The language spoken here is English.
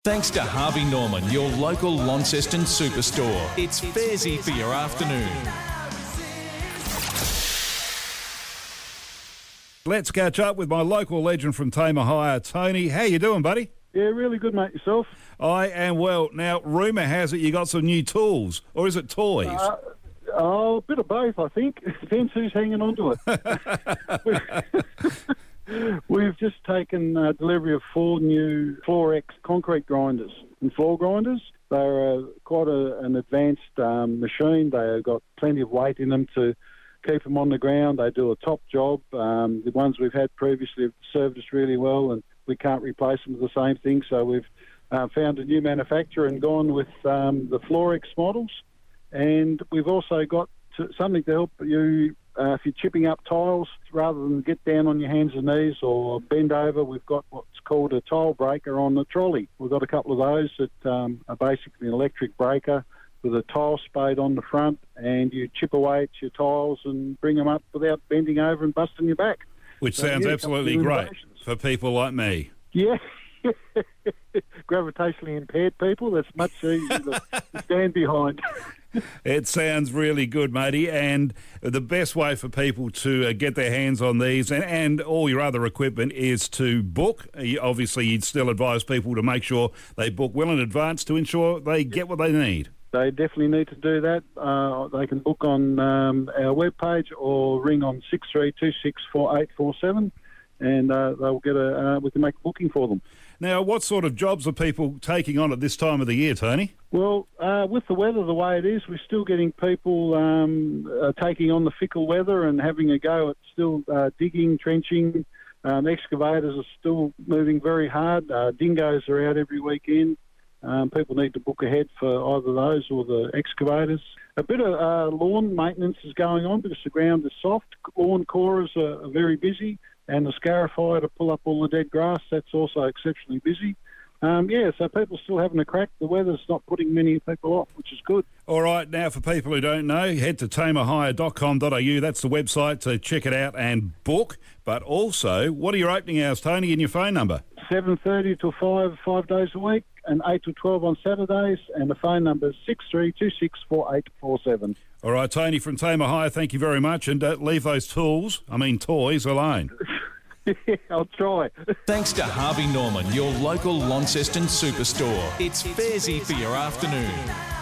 Thanks to Harvey Norman, your local Launceston superstore. It's Fairsy for your afternoon. Let's catch up with my local legend from Tamer Hire, Tony. How you doing, buddy? Yeah, really good, mate. Yourself? I am well. Now, rumour has it you got some new tools, or is it toys? A bit of both, I think. Depends who's hanging on to it. We've just taken delivery of 4 new Florex concrete grinders and floor grinders. They're quite an advanced machine. They've got plenty of weight in them to keep them on the ground. They do a top job. The ones we've had previously have served us really well, and we can't replace them with the same thing. So we've found a new manufacturer and gone with the Florex models. And we've also got something to help you if you're chipping up tiles, rather than get down on your hands and knees or bend over. We've got what's called a tile breaker on the trolley. We've got a couple of those that are basically an electric breaker with a tile spade on the front, and you chip away at your tiles and bring them up without bending over and busting your back. Which sounds absolutely great for people like me. Yeah. Gravitationally impaired people, that's much easier to stand behind. It sounds really good, matey, and the best way for people to get their hands on these and all your other equipment is to book. Obviously, you'd still advise people to make sure they book well in advance to ensure they get what they need. They definitely need to do that. They can book on our webpage or ring on 63264847, and they'll get we can make a booking for them. Now, what sort of jobs are people taking on at this time of the year, Tony? Well, with the weather the way it is, we're still getting people taking on the fickle weather and having a go at still digging, trenching. Excavators are still moving very hard. Dingoes are out every weekend. People need to book ahead for either those or the excavators. A bit of lawn maintenance is going on because the ground is soft. Lawn corers are very busy, and the scarifier to pull up all the dead grass, that's also exceptionally busy. So people still having a crack. The weather's not putting many people off, which is good. All right, now for people who don't know, head to tamerhire.com.au. That's the website to check it out and book. But also, what are your opening hours, Tony, and your phone number? 7:30 till 5 days a week, and 8 till 12 on Saturdays, and the phone number is 63264847. All right, Tony from Tamer Hire, thank you very much, and leave those toys alone. I'll try. Thanks to Harvey Norman, your local Launceston superstore. It's Fairsy for your afternoon.